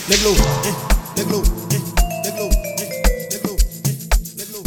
Leglo, leglo, leglo, leglo, leglo,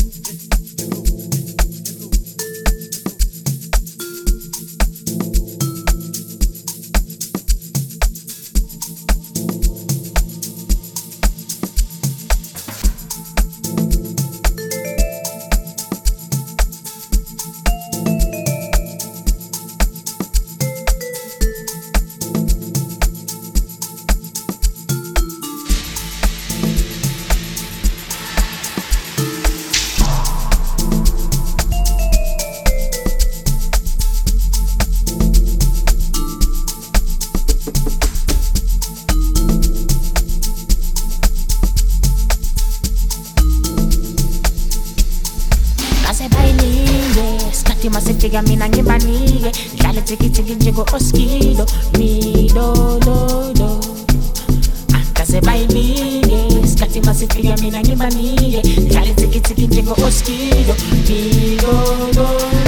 Masifika mina ngibanike dlala tiki njengo oskido mido do do akase bayibike skati masifika mina ngibanike dlala tiki njengo oskido mido do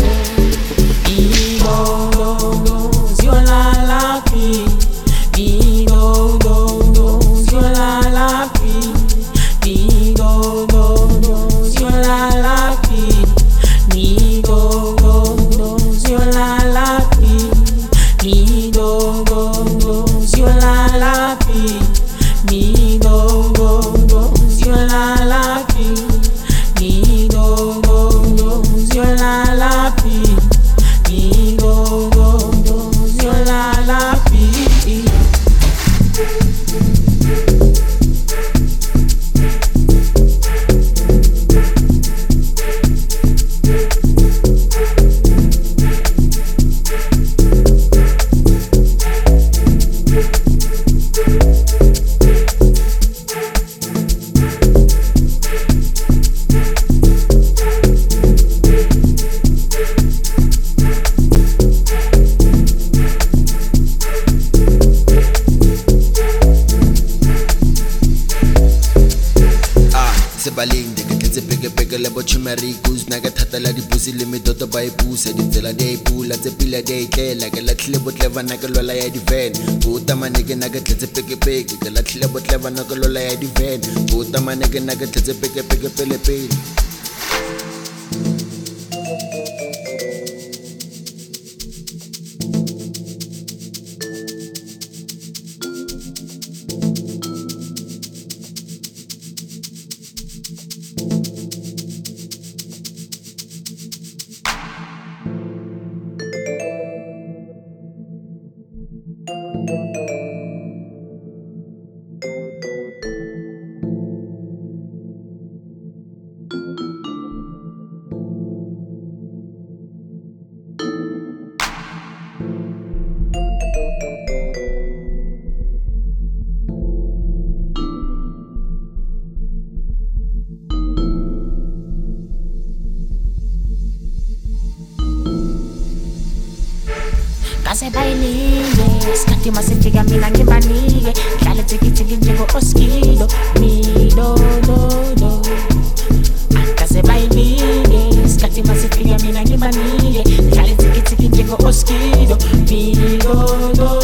do ziola la pi mido do ziola la pi mido do ziola la pi mido la la pi, mi do go go, zio la la pi, mi do go go, zio la la pi, mi do go go, zio la la pi, mi do go go, zio la la pi. Sebaling de ke peke le bochumari goose na ka thata la dipusi le metoto ba ipusa ditsela de ipula tse pila de itlela ke la tlile botleva na ke lola ya diven go tamane ke na ke tletse peke ke la tlile botleva na ke lola ya diven go tamane ke na ke tletse peke pele pele. Kase bayilike skati masifika mina ngibanike dlala tiki njengo oskido mido do do akase bayilike skati masifika mina ngibanike dlala tiki njengo oskido mido do